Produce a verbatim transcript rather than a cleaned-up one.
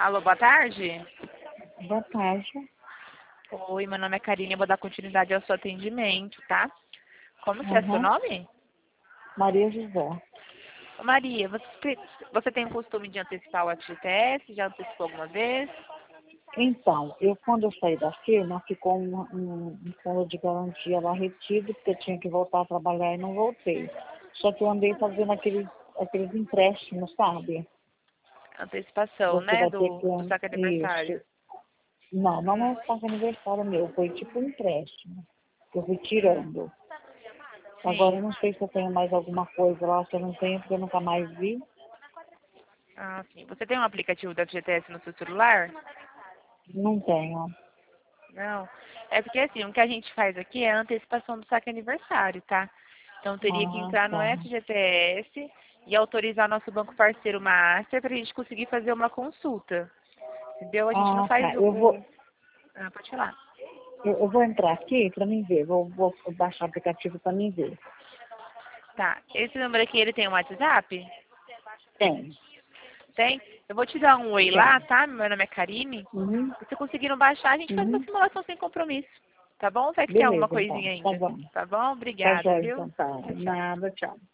Alô, boa tarde. Boa tarde. Oi, meu nome é Karine, eu vou dar continuidade ao seu atendimento, tá? Como que é seu Uhum. nome? Maria José. Ô, Maria, você, você tem o costume de antecipar o F G T S? Já antecipou alguma vez? Então, eu quando eu saí da firma, ficou um, um, um fundo de garantia lá retido, porque eu tinha que voltar a trabalhar e não voltei. Só que eu andei fazendo aqueles, aqueles empréstimos, sabe? Antecipação, Você né? vai ter Do, do saque que... aniversário. Isso. Não, não é Hum, o pago aniversário meu, foi tipo um empréstimo que eu fui hum, tirando. Agora sim. eu não sei se eu tenho mais alguma coisa lá, se eu não tenho, porque eu nunca mais vi. Ah, sim. Você tem um aplicativo do F G T S no seu celular? Não tenho. Não. É porque assim, o que a gente faz aqui é a antecipação do saque aniversário, tá? Então teria que Ah, entrar no tá. F G T S e autorizar nosso banco parceiro Master para a gente conseguir fazer uma consulta. Entendeu? A gente não Ah, faz tá. o. Eu vou, o... Ah, pode falar. Eu, eu vou entrar aqui para mim ver, vou, vou baixar o aplicativo para mim ver. Tá. Esse número aqui, ele tem um WhatsApp? Tem, Tem? Eu vou te dar um oi lá, tem. tá? Meu nome é Karine. Uhum, Se conseguiram baixar, a gente faz uma uhum. simulação sem compromisso. Tá bom? Vai que tem alguma Beleza, então. coisinha Tá ainda. bom. Tá bom? Tá Obrigada, jóia, viu? então tá. Tchau, tchau. Nada, tchau.